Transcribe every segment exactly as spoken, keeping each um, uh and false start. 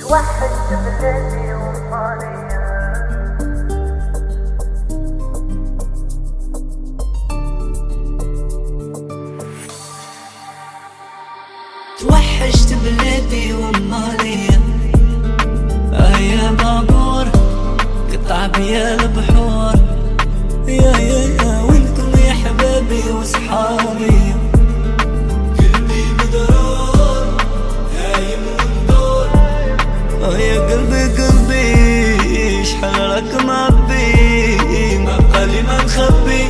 توحشت بلادي وطنية. توحشت بلادي ومالية، آه يا بابور قطع بيا البحور، يا يا يا وينكم يا حبابي وصحابي. قلبي مدرار هايم وندور، آه يا قلبي قلبي شحال راك معبي، ما بقالي ما نخبي.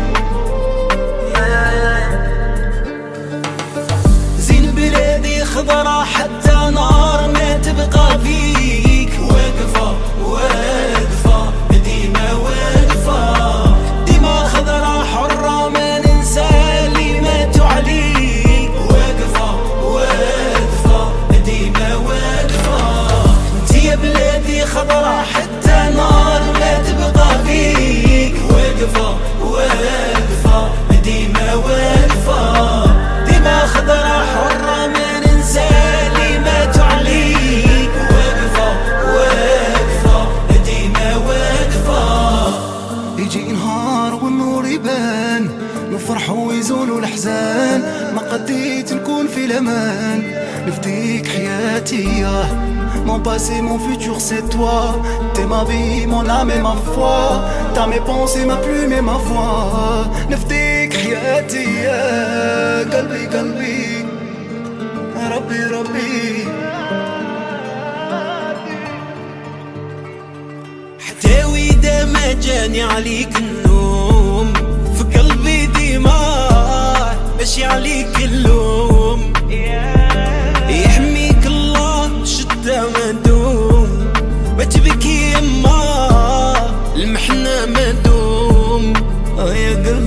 خضرا حتى نار ما تبقى فيك، واقفة واقفة ديما واقفة، ديما خضرا حرة ما ننسى اللي ماتوا عليك، واقفة واقفة ديما واقفة. انتي يا بلادي خضرا حتى نار ما تبقى فيك، واقفة واقفة ديما واقفة، ديما خضرا حرة ما سالي ماتوا عليك، واقفة واقفة ديما واقفة. يجي نهار والنور يبان، نفرح ويزول الأحزان، ما قديت نكون في الأمان، نفديك حياتي. Mon passé, mon futur c'est toi. T'es ma vie, mon âme et ma foi. T'as mes pensées, ma plume et ma voix. نفديك حياتي يا قلبي قلبي ربي ربي. حتى وإذا ما جاني عليك النوم، في قلبي ديما ماشي عليك اللوم، يحميك الله شدة ما دوم، ما تبكي يما المحنة ما دوم، آه يا قلبي